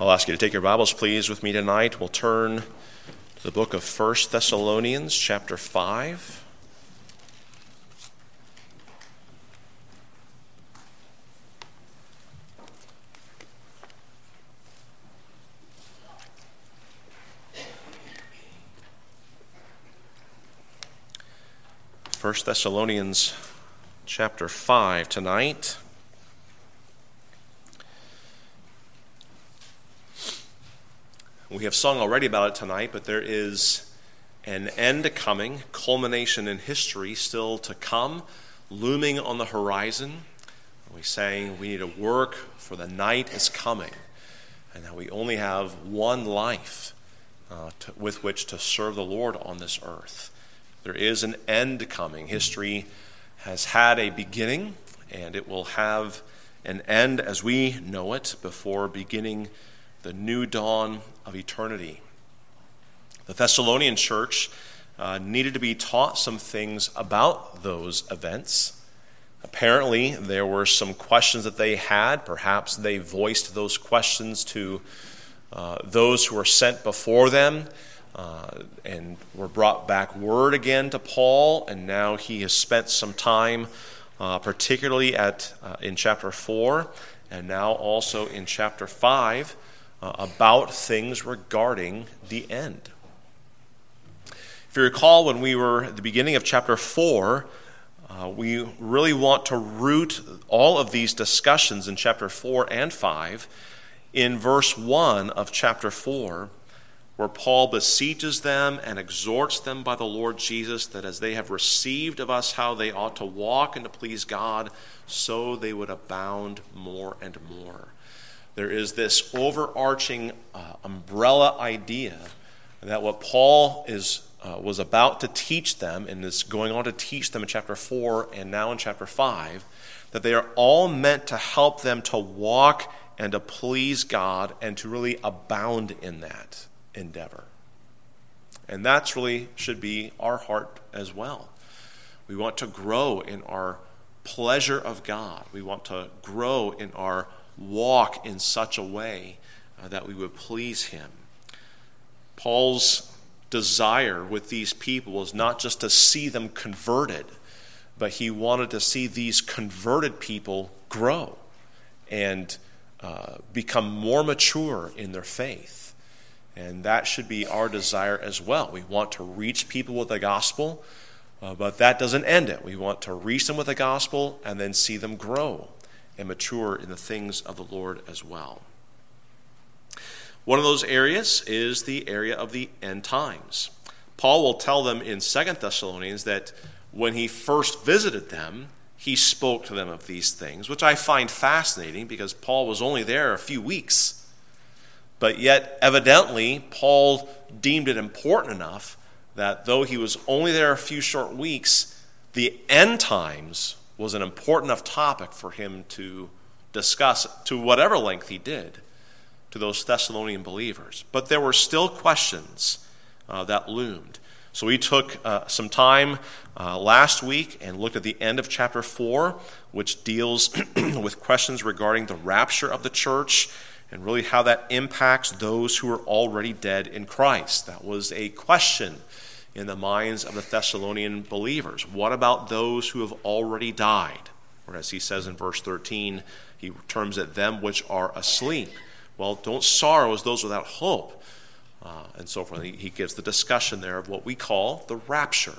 I'll ask you to take your Bibles, please, with me tonight. We'll turn to the book of 1 Thessalonians, chapter 5. First Thessalonians chapter 5 tonight. We have sung already about it tonight, but there is an end coming, culmination in history still to come, looming on the horizon. We sang we need to work for the night is coming, and that we only have one life with which to serve the Lord on this earth. There is an end coming. History has had a beginning, and it will have an end as we know it before beginning the new dawn of eternity. The Thessalonian church needed to be taught some things about those events. Apparently, there were some questions that they had. Perhaps they voiced those questions to those who were sent before them and were brought back word again to Paul. And now he has spent some time, particularly in chapter 4, and now also in chapter 5, about things regarding the end. If you recall, when we were at the beginning of chapter 4, we really want to root all of these discussions in chapter 4 and 5 in verse 1 of chapter 4, where Paul beseeches them and exhorts them by the Lord Jesus that as they have received of us how they ought to walk and to please God, so they would abound more and more. There is this overarching umbrella idea that what Paul was about to teach them and is going on to teach them in chapter 4 and now in chapter 5, that they are all meant to help them to walk and to please God and to really abound in that endeavor. And that's really should be our heart as well. We want to grow in our pleasure of God. We want to grow in our walk in such a way that we would please him. Paul's desire with these people was not just to see them converted, but he wanted to see these converted people grow and become more mature in their faith. And that should be our desire as well. We want to reach people with the gospel, but that doesn't end it. We want to reach them with the gospel and then see them grow and mature in the things of the Lord as well. One of those areas is the area of the end times. Paul will tell them in 2 Thessalonians that when he first visited them, he spoke to them of these things, which I find fascinating because Paul was only there a few weeks. But yet, evidently, Paul deemed it important enough that though he was only there a few short weeks, the end times was an important enough topic for him to discuss to whatever length he did to those Thessalonian believers. But there were still questions that loomed. So we took some time last week and looked at the end of chapter 4, which deals with questions regarding the rapture of the church and really how that impacts those who are already dead in Christ. That was a question in the minds of the Thessalonian believers. What about those who have already died? Or as he says in verse 13, he terms it them which are asleep. Well, don't sorrow as those without hope. And so forth. He gives the discussion there of what we call the rapture.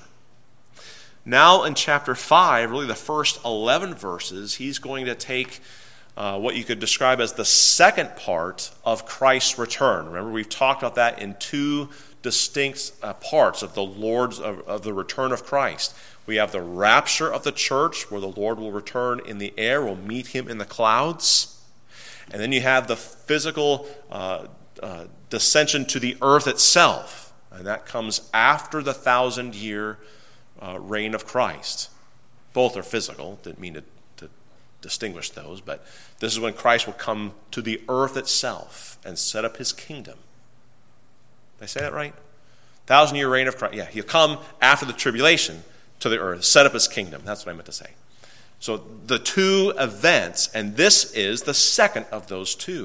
Now in chapter 5, really the first 11 verses, he's going to take what you could describe as the second part of Christ's return. Remember, we've talked about that in two distinct parts of the return of Christ. We have the rapture of the church, where the Lord will return in the air, will meet him in the clouds. And then you have the physical descension to the earth itself. And that comes after the 1,000-year reign of Christ. Both are physical. Didn't mean to distinguish those, but this is when Christ will come to the earth itself and set up his kingdom. Did I say that right? 1,000-year reign of Christ. Yeah, he'll come after the tribulation to the earth, set up his kingdom. That's what I meant to say. So the two events, and this is the second of those two.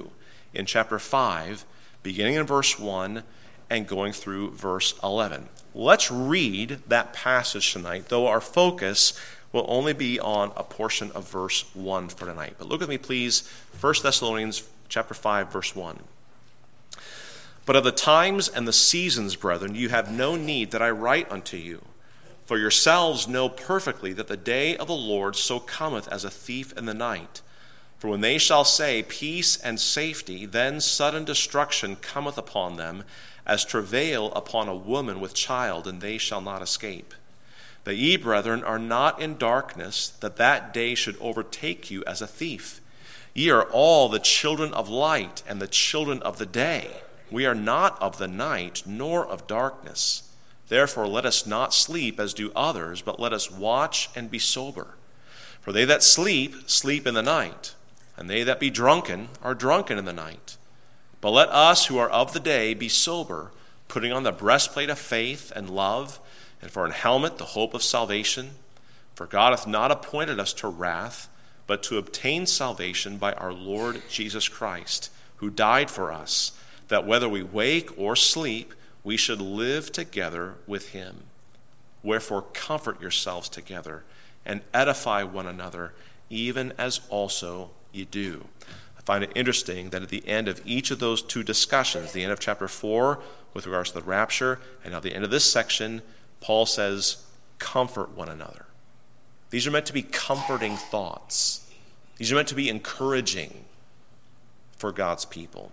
in chapter 5, beginning in verse 1 and going through verse 11. Let's read that passage tonight, though our focus will only be on a portion of verse 1 for tonight. But look with me, please, 1 Thessalonians chapter 5, verse 1. But of the times and the seasons, brethren, you have no need that I write unto you. For yourselves know perfectly that the day of the Lord so cometh as a thief in the night. For when they shall say, peace and safety, then sudden destruction cometh upon them, as travail upon a woman with child, and they shall not escape. That ye, brethren, are not in darkness, that that day should overtake you as a thief. Ye are all the children of light and the children of the day. We are not of the night, nor of darkness. Therefore let us not sleep as do others, but let us watch and be sober. For they that sleep, sleep in the night, and they that be drunken are drunken in the night. But let us who are of the day be sober, putting on the breastplate of faith and love, and for an helmet the hope of salvation. For God hath not appointed us to wrath, but to obtain salvation by our Lord Jesus Christ, who died for us, that whether we wake or sleep, we should live together with him. Wherefore comfort yourselves together, and edify one another, even as also you do. I find it interesting that at the end of each of those two discussions, the end of chapter 4 with regards to the rapture, and at the end of this section, Paul says, comfort one another. These are meant to be comforting thoughts. These are meant to be encouraging for God's people.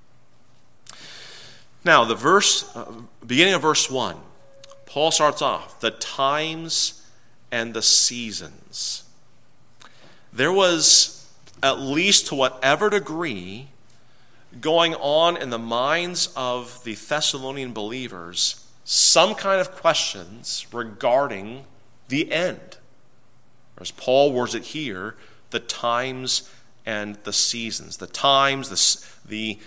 Now, beginning of verse 1, Paul starts off, the times and the seasons. There was, at least to whatever degree, going on in the minds of the Thessalonian believers, some kind of questions regarding the end. Or as Paul words it here, the times and the seasons. The times, the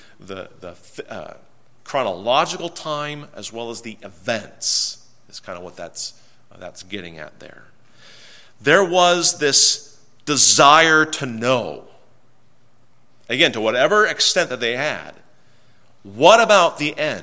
chronological time, as well as the events, is kind of what that's getting at there. There was this desire to know, again, to whatever extent that they had, what about the end?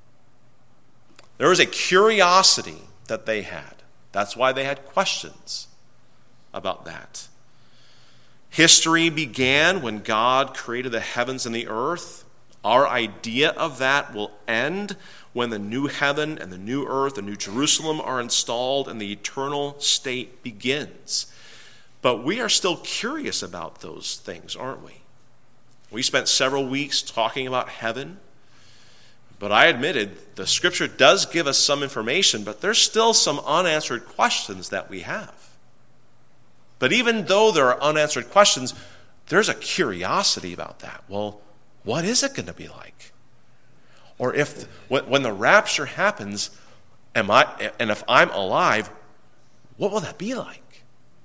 There was a curiosity that they had. That's why they had questions about that. History began when God created the heavens and the earth. Our idea of that will end when the new heaven and the new earth, the new Jerusalem are installed and the eternal state begins. But we are still curious about those things, aren't we? We spent several weeks talking about heaven, but I admitted the scripture does give us some information, but there's still some unanswered questions that we have. But even though there are unanswered questions, there's a curiosity about that. Well, what is it going to be like? Or if, when the rapture happens, if I'm alive, what will that be like?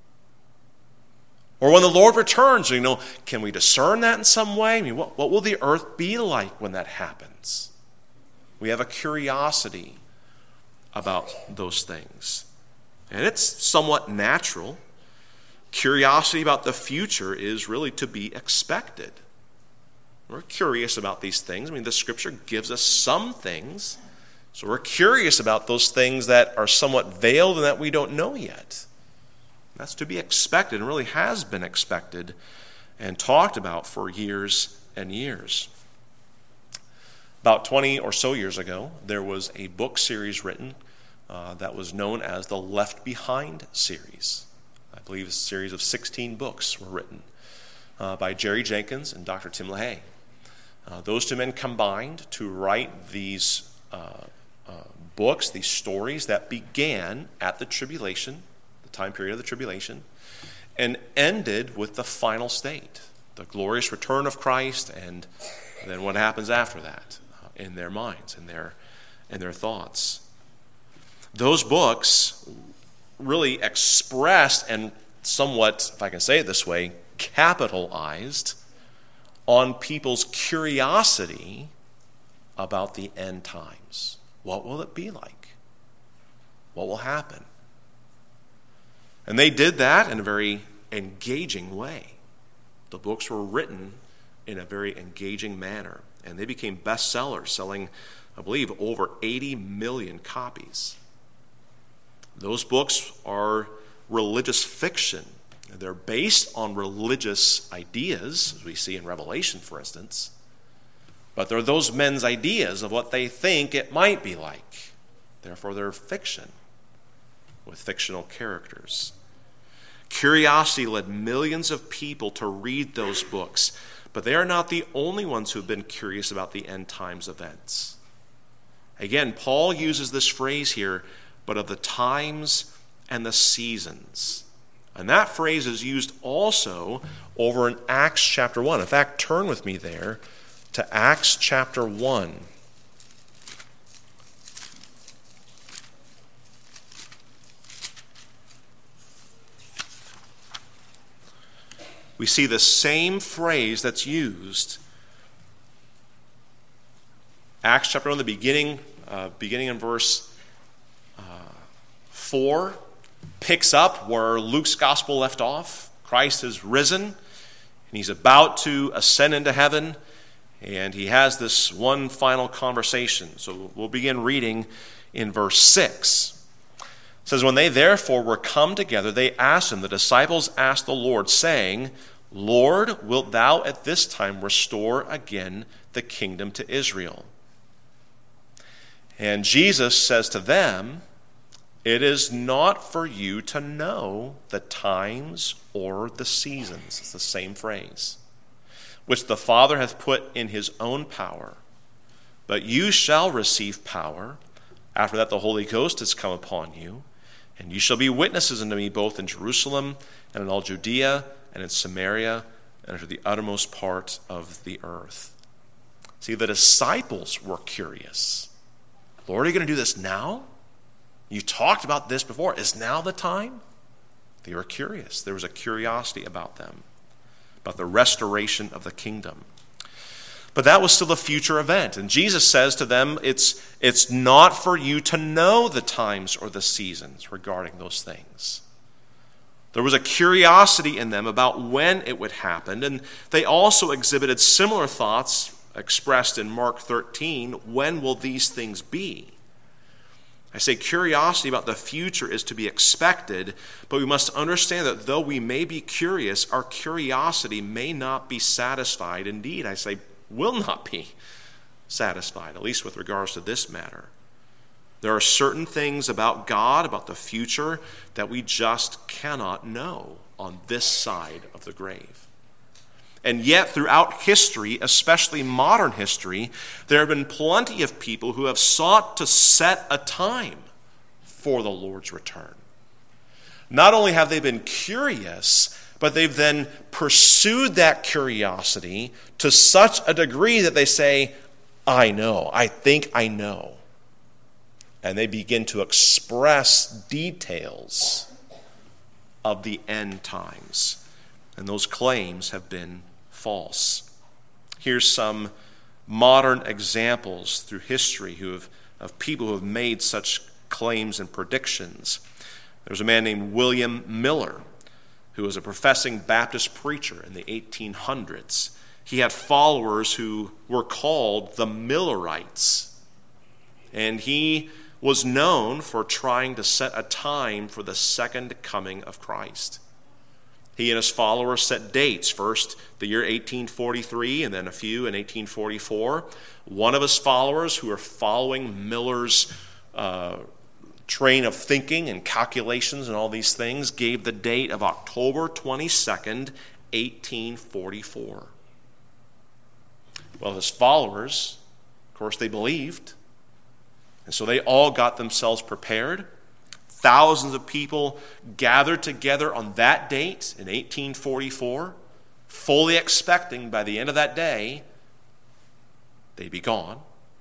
Or when the Lord returns, can we discern that in some way? I mean, what will the earth be like when that happens? We have a curiosity about those things. And it's somewhat natural. Curiosity about the future is really to be expected. We're curious about these things. I mean, the scripture gives us some things. So we're curious about those things that are somewhat veiled and that we don't know yet. That's to be expected and really has been expected and talked about for years and years. About 20 or so years ago, there was a book series written that was known as the Left Behind series. I believe a series of 16 books were written by Jerry Jenkins and Dr. Tim LaHaye. Those two men combined to write these books, these stories that began at the tribulation, the time period of the tribulation, and ended with the final state, the glorious return of Christ, and then what happens after that in their minds and their thoughts. Those books really expressed and somewhat, if I can say it this way, capitalized on people's curiosity about the end times. What will it be like? What will happen? And they did that in a very engaging way. The books were written in a very engaging manner. And they became bestsellers, selling, I believe, over 80 million copies. Those books are religious fiction. They're based on religious ideas, as we see in Revelation, for instance. But they're those men's ideas of what they think it might be like. Therefore, they're fiction with fictional characters. Curiosity led millions of people to read those books, but they are not the only ones who have been curious about the end times events. Again, Paul uses this phrase here, but of the times and the seasons. And that phrase is used also over in Acts chapter 1. In fact, turn with me there to Acts chapter 1. We see the same phrase that's used. Acts chapter 1, the beginning in verse 4, picks up where Luke's gospel left off. Christ has risen, and he's about to ascend into heaven, and he has this one final conversation. So we'll begin reading in verse 6. It says, when they therefore were come together, they asked him, the disciples asked the Lord, saying, Lord, wilt thou at this time restore again the kingdom to Israel? And Jesus says to them, it is not for you to know the times or the seasons. It's the same phrase, which the Father hath put in his own power. But you shall receive power. After that the Holy Ghost is come upon you, and you shall be witnesses unto me both in Jerusalem and in all Judea and in Samaria and unto the uttermost part of the earth. See, the disciples were curious. Lord, are you going to do this now? You talked about this before. Is now the time? They were curious. There was a curiosity about them, about the restoration of the kingdom. But that was still a future event. And Jesus says to them, it's not for you to know the times or the seasons regarding those things. There was a curiosity in them about when it would happen. And they also exhibited similar thoughts expressed in Mark 13. When will these things be? I say curiosity about the future is to be expected, but we must understand that though we may be curious, our curiosity may not be satisfied. Indeed, I say will not be satisfied, at least with regards to this matter. There are certain things about God, about the future, that we just cannot know on this side of the grave. And yet, throughout history, especially modern history, there have been plenty of people who have sought to set a time for the Lord's return. Not only have they been curious, but they've then pursued that curiosity to such a degree that they say, I know, I think I know. And they begin to express details of the end times. And those claims have been false. Here's some modern examples through history of people who have made such claims and predictions. There's a man named William Miller, who was a professing Baptist preacher in the 1800s. He had followers who were called the Millerites. And he was known for trying to set a time for the second coming of Christ. He and his followers set dates, first the year 1843 and then a few in 1844. One of his followers, who were following Miller's train of thinking and calculations and all these things, gave the date of October 22nd, 1844. Well, his followers, of course, they believed. And so they all got themselves prepared. Thousands of people gathered together on that date in 1844, fully expecting by the end of that day, they'd be gone.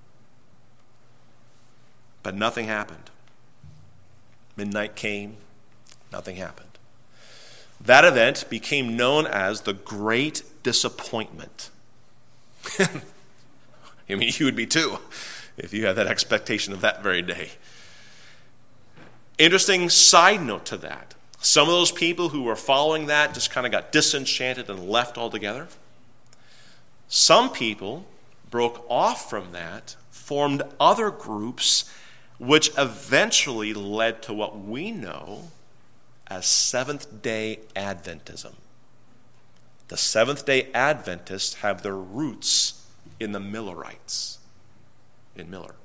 But nothing happened. Midnight came, nothing happened. That event became known as the Great Disappointment. I mean, you would be too, if you had that expectation of that very day. Interesting side note to that. Some of those people who were following that just kind of got disenchanted and left altogether. Some people broke off from that, formed other groups, which eventually led to what we know as Seventh-day Adventism. The Seventh-day Adventists have their roots in the Millerites, in Miller.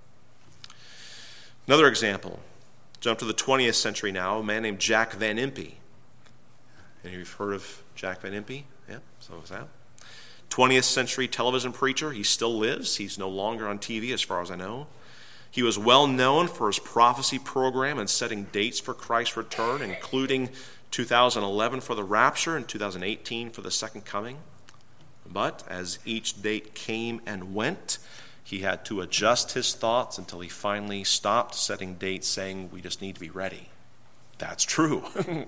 Another example, jump to the 20th century now, a man named Jack Van Impe. Any of you have heard of Jack Van Impe? Yeah, so is that. 20th century television preacher. He still lives. He's no longer on TV as far as I know. He was well known for his prophecy program and setting dates for Christ's return, including 2011 for the rapture and 2018 for the second coming. But as each date came and went, he had to adjust his thoughts until he finally stopped setting dates, saying, we just need to be ready. That's true.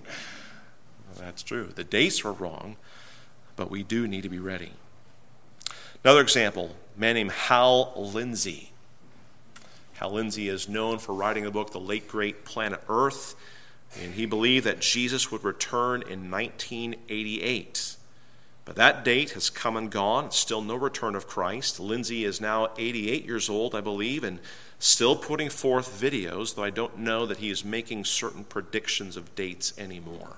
That's true. The dates were wrong, but we do need to be ready. Another example, a man named Hal Lindsey. Hal Lindsey is known for writing the book The Late Great Planet Earth, and he believed that Jesus would return in 1988. But that date has come and gone. Still no return of Christ. Lindsey is now 88 years old, I believe, and still putting forth videos, though I don't know that he is making certain predictions of dates anymore.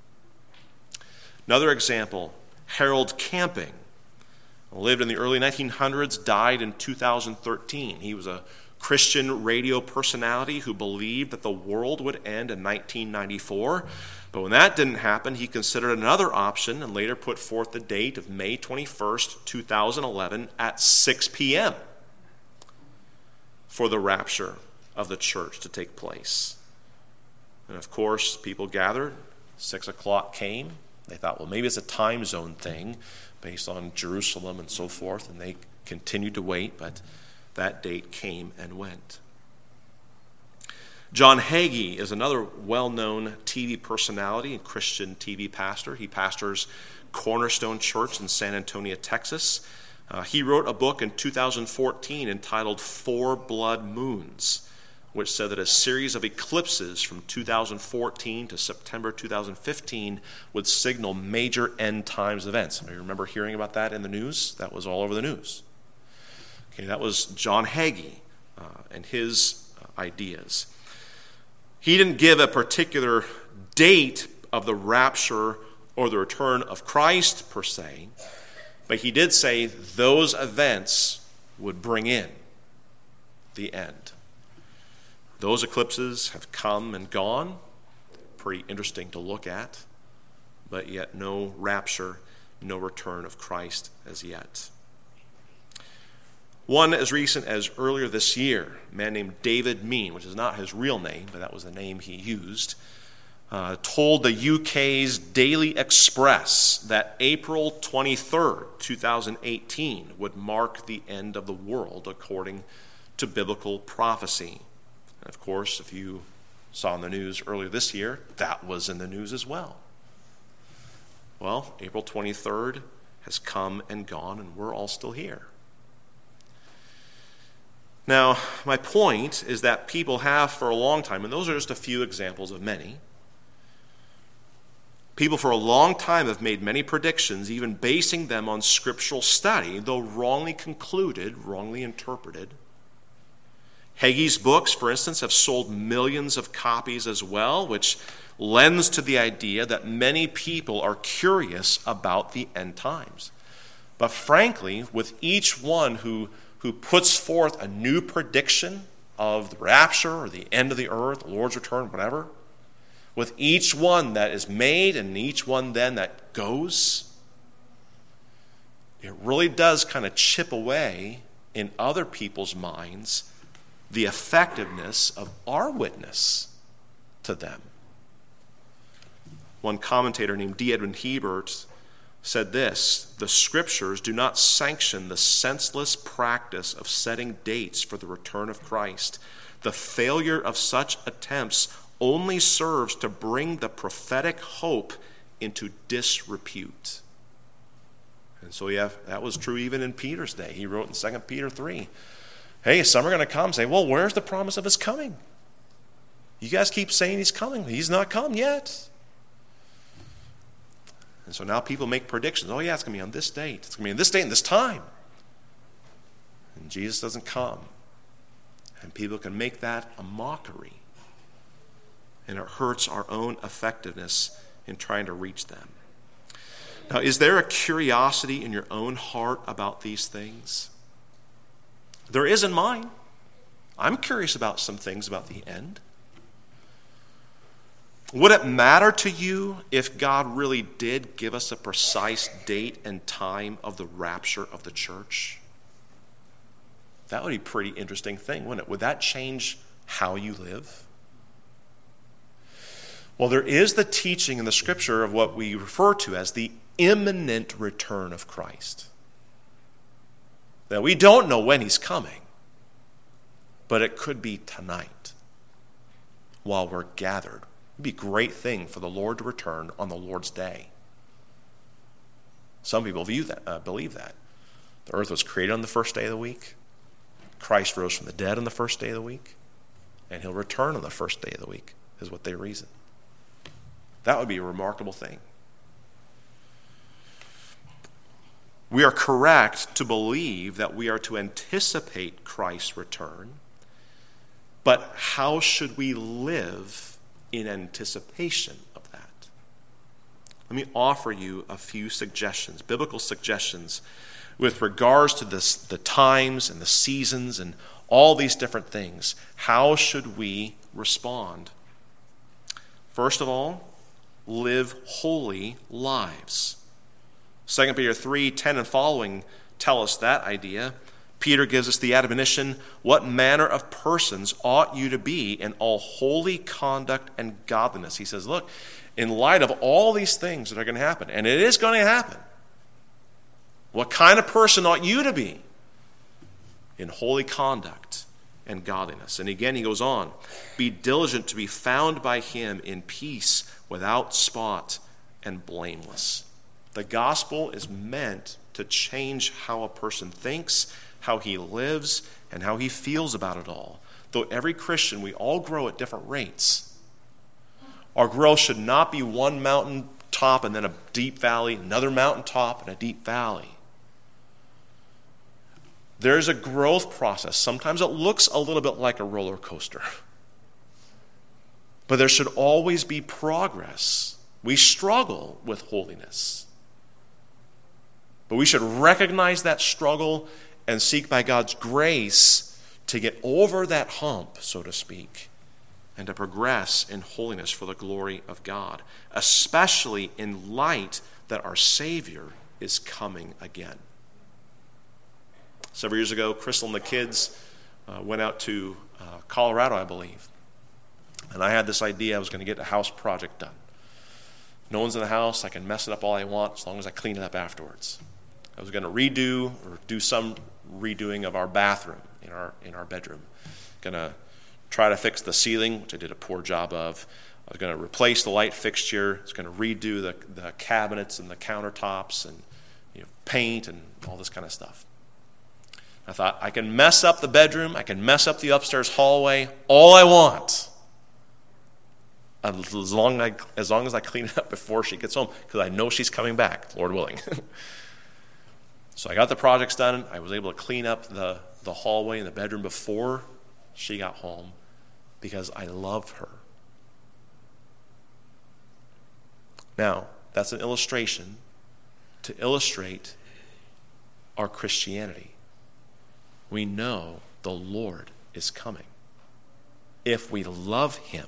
Another example, Harold Camping. Lived in the early 1900s, died in 2013. He was a Christian radio personality who believed that the world would end in 1994. But when that didn't happen, he considered another option and later put forth the date of May 21st, 2011 at 6 p.m. for the rapture of the church to take place. And of course, people gathered. 6 o'clock came. They thought, well, maybe it's a time zone thing based on Jerusalem and so forth, and they continued to wait, but that date came and went. John Hagee is another well-known TV personality and Christian TV pastor. He pastors Cornerstone Church in San Antonio, Texas. He wrote a book in 2014 entitled Four Blood Moons, which said that a series of eclipses from 2014 to September 2015 would signal major end times events. I remember hearing about that in the news. That was all over the news. Okay, that was John Hagee and his ideas. He didn't give a particular date of the rapture or the return of Christ per se, but he did say those events would bring in the end. Those eclipses have come and gone. Pretty interesting to look at, but yet no rapture, no return of Christ as yet. One as recent as earlier this year, a man named David Mean, which is not his real name, but that was the name he used, told the UK's Daily Express that April 23rd, 2018 would mark the end of the world according to biblical prophecy. And of course, if you saw in the news earlier this year, that was in the news as well. Well, April 23rd has come and gone, and we're all still here. Now, my point is that people have for a long time, and those are just a few examples of many, people for a long time have made many predictions, even basing them on scriptural study, though wrongly concluded, wrongly interpreted. Hagee's books, for instance, have sold millions of copies as well, which lends to the idea that many people are curious about the end times. But frankly, with each one who puts forth a new prediction of the rapture or the end of the earth, the Lord's return, whatever, with each one that is made and each one then that goes, it really does kind of chip away in other people's minds the effectiveness of our witness to them. One commentator named D. Edwin Hebert said this: the scriptures do not sanction the senseless practice of setting dates for the return of Christ. The failure of such attempts only serves to bring the prophetic hope into disrepute. And so that was true even in Peter's day. He wrote in 2 Peter 3, hey, some are going to come and say, well, where's the promise of his coming? You guys keep saying he's coming. He's not come yet. And so now people make predictions. Oh yeah, it's going to be on this date. It's going to be on this date and this time. And Jesus doesn't come. And people can make that a mockery. And it hurts our own effectiveness in trying to reach them. Now, is there a curiosity in your own heart about these things? There is in mine. I'm curious about some things about the end. Would it matter to you if God really did give us a precise date and time of the rapture of the church? That would be a pretty interesting thing, wouldn't it? Would that change how you live? Well, there is the teaching in the Scripture of what we refer to as the imminent return of Christ. Now, we don't know when he's coming, but it could be tonight while we're gathered. It'd be a great thing for the Lord to return on the Lord's day. Some people believe that. The earth was created on the first day of the week. Christ rose from the dead on the first day of the week. And he'll return on the first day of the week, is what they reason. That would be a remarkable thing. We are correct to believe that we are to anticipate Christ's return, but how should we live in anticipation of that? Let me offer you a few suggestions, biblical suggestions, with regards to the times and the seasons and all these different things. How should we respond? First of all, live holy lives. 2 Peter 3:10 and following tell us that idea. Peter gives us the admonition, what manner of persons ought you to be in all holy conduct and godliness? He says, look, in light of all these things that are going to happen, and it is going to happen, what kind of person ought you to be in holy conduct and godliness? And again, he goes on, be diligent to be found by him in peace, without spot and blameless. The gospel is meant to change how a person thinks, how he lives, and how he feels about it all. Though every Christian, we all grow at different rates. Our growth should not be one mountain top and then a deep valley, another mountain top and a deep valley. There's a growth process. Sometimes it looks a little bit like a roller coaster. But there should always be progress. We struggle with holiness. But we should recognize that struggle and seek by God's grace to get over that hump, so to speak, and to progress in holiness for the glory of God, especially in light that our Savior is coming again. Several years ago, Crystal and the kids went out to Colorado, I believe. And I had this idea I was going to get a house project done. No one's in the house. I can mess it up all I want as long as I clean it up afterwards. I was going to redo or do some redoing of our bathroom in our bedroom. Going to try to fix the ceiling, which I did a poor job of. I was going to replace the light fixture. I was going to redo the cabinets and the countertops and paint and all this kind of stuff. I thought, I can mess up the bedroom. I can mess up the upstairs hallway all I want. As long as I clean it up before she gets home, because I know she's coming back, Lord willing. So I got the projects done. I was able to clean up the hallway and the bedroom before she got home because I love her. Now, that's an illustration to illustrate our Christianity. We know the Lord is coming. If we love him,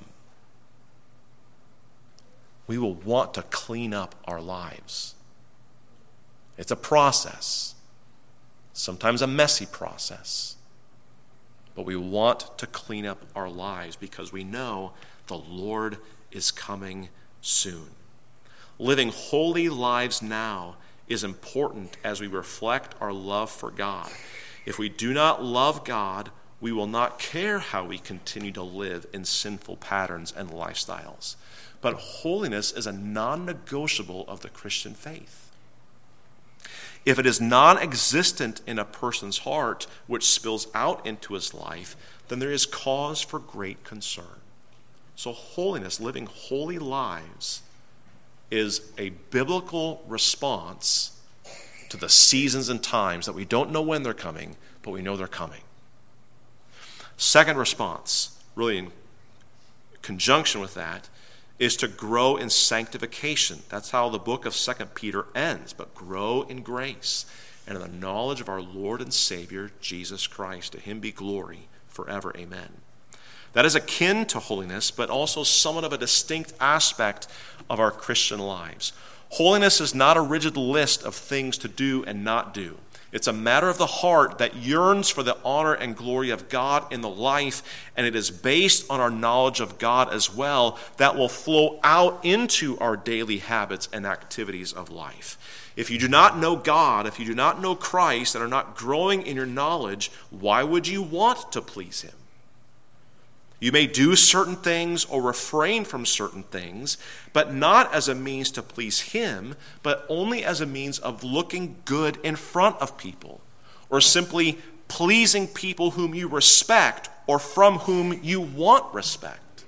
we will want to clean up our lives. It's a process, sometimes a messy process, but we want to clean up our lives because we know the Lord is coming soon. Living holy lives now is important as we reflect our love for God. If we do not love God, we will not care how we continue to live in sinful patterns and lifestyles. But holiness is a non-negotiable of the Christian faith. If it is non-existent in a person's heart, which spills out into his life, then there is cause for great concern. So holiness, living holy lives, is a biblical response to the seasons and times that we don't know when they're coming, but we know they're coming. Second response, really in conjunction with that, is to grow in sanctification. That's how the book of 2 Peter ends, but grow in grace and in the knowledge of our Lord and Savior, Jesus Christ. To him be glory forever. Amen. That is akin to holiness, but also somewhat of a distinct aspect of our Christian lives. Holiness is not a rigid list of things to do and not do. It's a matter of the heart that yearns for the honor and glory of God in the life, and it is based on our knowledge of God as well that will flow out into our daily habits and activities of life. If you do not know God, if you do not know Christ and are not growing in your knowledge, why would you want to please him? You may do certain things or refrain from certain things, but not as a means to please him, but only as a means of looking good in front of people, or simply pleasing people whom you respect or from whom you want respect.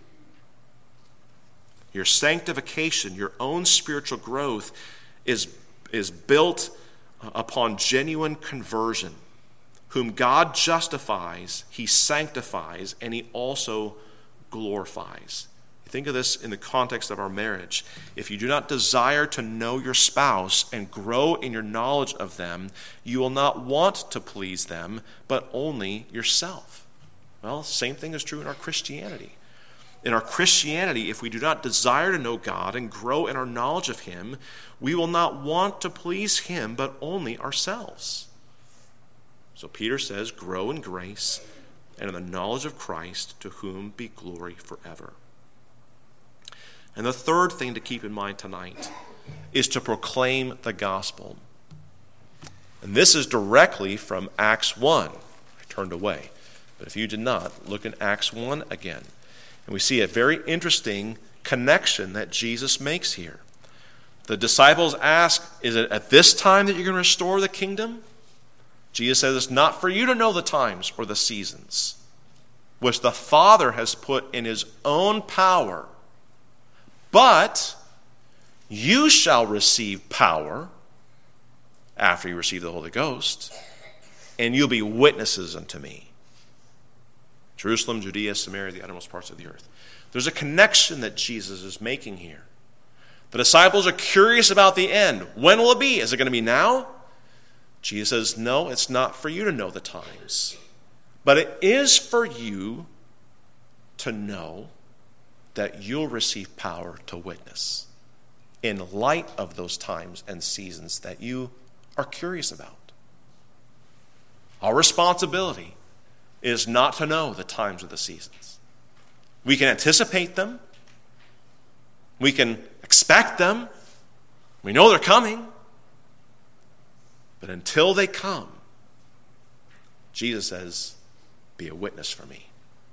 Your sanctification, your own spiritual growth is built upon genuine conversion. Whom God justifies, he sanctifies, and he also glorifies. Think of this in the context of our marriage. If you do not desire to know your spouse and grow in your knowledge of them, you will not want to please them, but only yourself. Well, same thing is true in our Christianity. In our Christianity, if we do not desire to know God and grow in our knowledge of him, we will not want to please him, but only ourselves. So Peter says, grow in grace and in the knowledge of Christ, to whom be glory forever. And the third thing to keep in mind tonight is to proclaim the gospel. And this is directly from Acts 1. I turned away. But if you did not, look in Acts 1 again. And we see a very interesting connection that Jesus makes here. The disciples ask, is it at this time that you're going to restore the kingdom? Jesus says it's not for you to know the times or the seasons, which the Father has put in his own power. But you shall receive power after you receive the Holy Ghost, and you'll be witnesses unto me. Jerusalem, Judea, Samaria, the uttermost parts of the earth. There's a connection that Jesus is making here. The disciples are curious about the end. When will it be? Is it going to be now? Jesus says, no, it's not for you to know the times. But it is for you to know that you'll receive power to witness in light of those times and seasons that you are curious about. Our responsibility is not to know the times or the seasons. We can anticipate them. We can expect them. We know they're coming. But until they come, Jesus says, be a witness for me.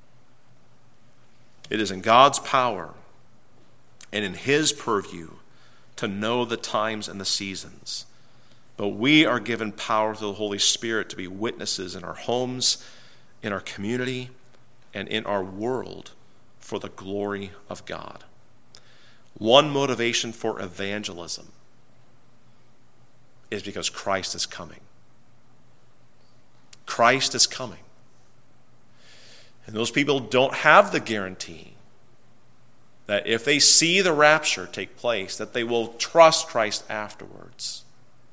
It is in God's power and in his purview to know the times and the seasons. But we are given power through the Holy Spirit to be witnesses in our homes, in our community, and in our world for the glory of God. One motivation for evangelism is because Christ is coming. Christ is coming. And those people don't have the guarantee that if they see the rapture take place, that they will trust Christ afterwards.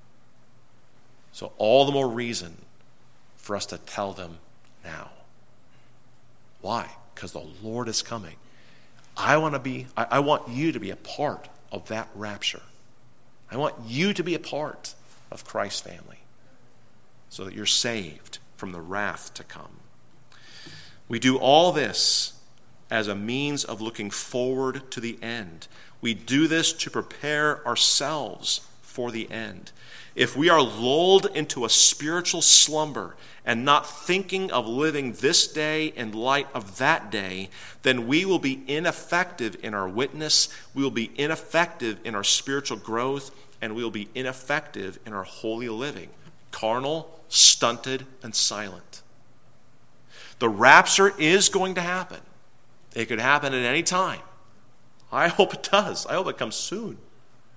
So all the more reason for us to tell them now. Why? Because the Lord is coming. I want you to be a part of that rapture. I want you to be a part of Christ's family so that you're saved from the wrath to come. We do all this as a means of looking forward to the end. We do this to prepare ourselves for the end. If we are lulled into a spiritual slumber and not thinking of living this day in light of that day, then we will be ineffective in our witness, we will be ineffective in our spiritual growth, and we will be ineffective in our holy living. Carnal, stunted, and silent. The rapture is going to happen. It could happen at any time. I hope it does. I hope it comes soon.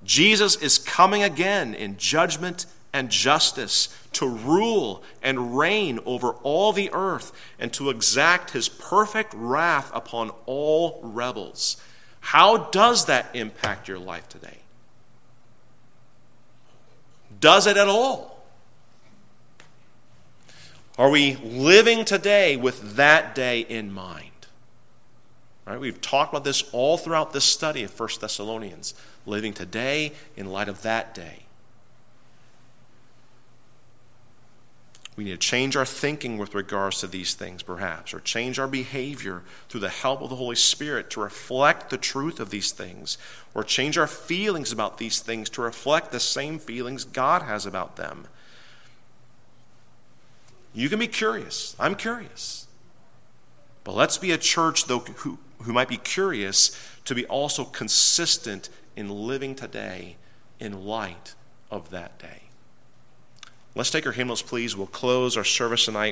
Jesus is coming again in judgment and justice to rule and reign over all the earth and to exact his perfect wrath upon all rebels. How does that impact your life today? Does it at all? Are we living today with that day in mind? All right, we've talked about this all throughout this study of 1 Thessalonians. Living today in light of that day. We need to change our thinking with regards to these things, perhaps, or change our behavior through the help of the Holy Spirit to reflect the truth of these things, or change our feelings about these things to reflect the same feelings God has about them. You can be curious. I'm curious. But let's be a church, though, who might be curious to be also consistent in living today in light of that day. Let's take our hymnals, please. We'll close our service tonight